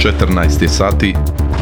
14 sati.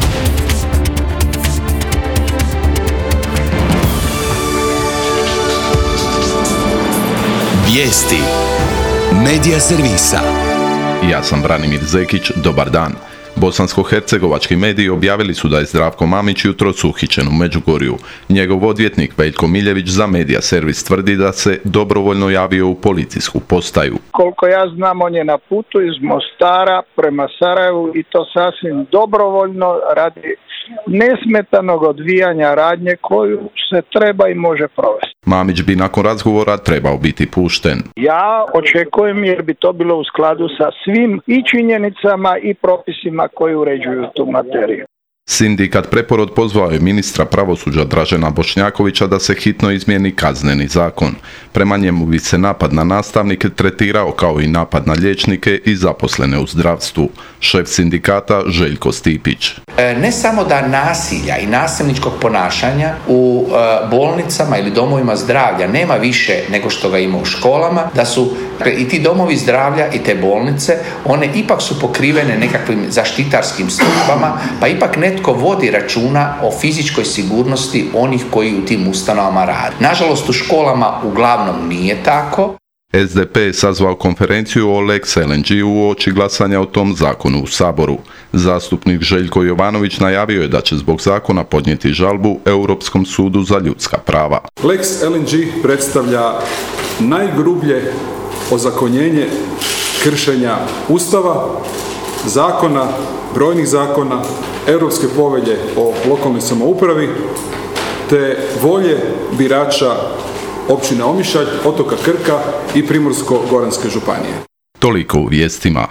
Vijesti Medija servisa. Ja sam Branimir Zekić, dobar dan. Bosansko-hercegovački mediji objavili su da je Zdravko Mamić jutros uhićen u Međugorju. Njegov odvjetnik Veljko Miljević za Medija servis tvrdi da se dobrovoljno javio u policijsku postaju. Koliko ja znam, on je na putu iz Mostara prema Sarajevu i to sasvim dobrovoljno radi nesmetanog odvijanja radnje koju se treba i može provesti. Mamić bi nakon razgovora trebao biti pušten. Ja očekujem, jer bi to bilo u skladu sa svim i činjenicama i propisima koji uređuju tu materiju. Sindikat Preporod pozvao je ministra pravosuđa Dražena Bošnjakovića da se hitno izmijeni kazneni zakon. Prema njemu bi se napad na nastavnike tretirao kao i napad na liječnike i zaposlene u zdravstvu. Šef sindikata Željko Stipić. Ne samo da nasilja i nasilničkog ponašanja u bolnicama ili domovima zdravlja nema više nego što ga ima u školama, da su i ti domovi zdravlja i te bolnice, one ipak su pokrivene nekakvim zaštitarskim službama, pa ipak netko vodi računa o fizičkoj sigurnosti onih koji u tim ustanovama rade. Nažalost, u školama uglavnom nije tako. SDP je sazvao konferenciju o Lex LNG uoči glasanja o tom zakonu u Saboru. Zastupnik Željko Jovanović najavio je da će zbog zakona podnijeti žalbu Europskom sudu za ljudska prava. Lex LNG predstavlja najgrublje ozakonjenje kršenja Ustava, zakona, brojnih zakona, Europske povelje o lokalnoj samoupravi, te volje birača općine Omišalj, otoka Krka i Primorsko-goranske županije. Toliko u vijestima.